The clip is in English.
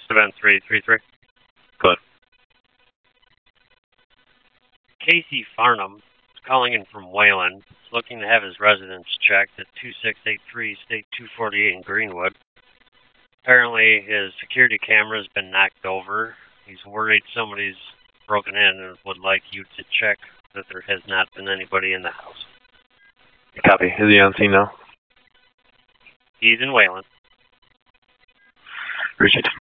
Event 333. Good. Casey Farnham is calling in from Wayland. He's looking to have his residence checked at 2683 State 248 in Greenwood. Apparently, his security camera has been knocked over. He's worried somebody's broken in and would like you to check that there has not been anybody in the house. Copy. Is he on scene now? He's in Wayland. Appreciate it.